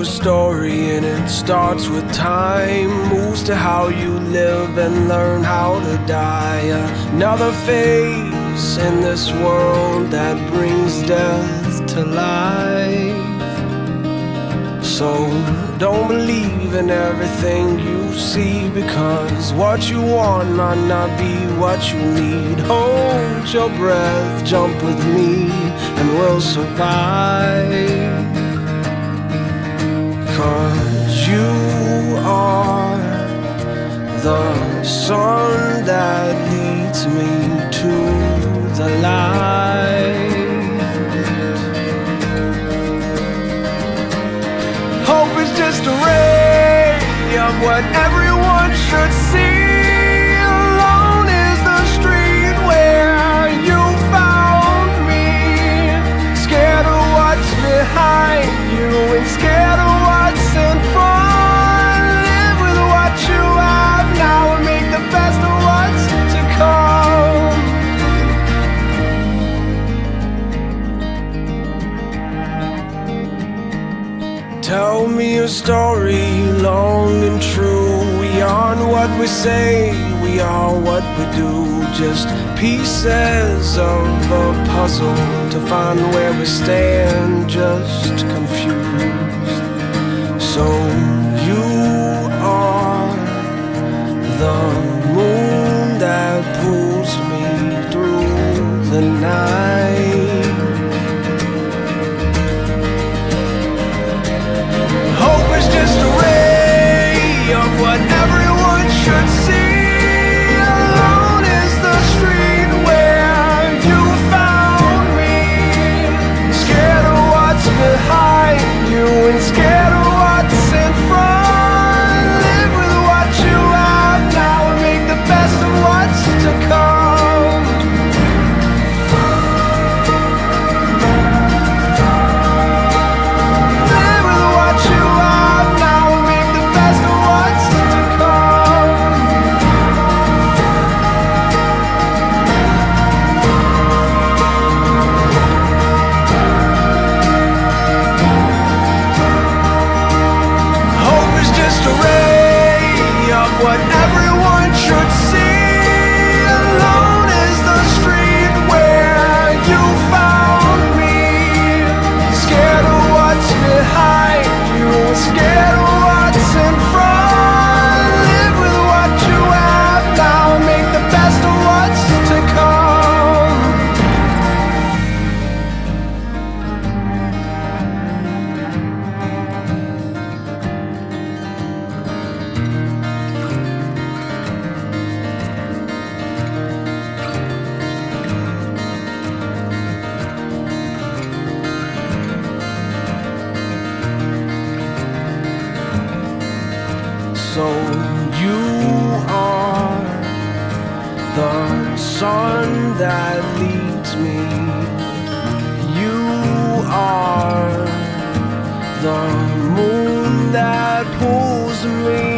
story and it starts with time, moves to how you live and learn how to die. Another phase in this world that brings death to life. So don't believe in everything you see, because what you want might not be what you need. Hold your breath, jump with me, and we'll survive. 'Cause you are the sun that leads me to the light. Hope is just a ray of what everyone should see. Alone is the street where you found me. Scared of what's behind you and scared of what's in front. Live with what you have now and make the best of what's to come. Tell me a story long and true. We aren't what we say, we are what we do. Just pieces of a puzzle to find where we stand, just confused. So you are the moon that pulls me through the night. Hope is just a ray of what everyone should see. Alone is the street where you found me. Scared of what's behind you and scared of what's in front. Live with what you have now and make the best of what's to come. Live with what you have now and make the best of what's to come. Hope is just a ray of what everyone should see. Alone is the street where you found me. Scared of what's behind you, scared of what's in front. Live with what you have now and make the best of what's to come. So you are the sun that leads me. You are the moon that pulls me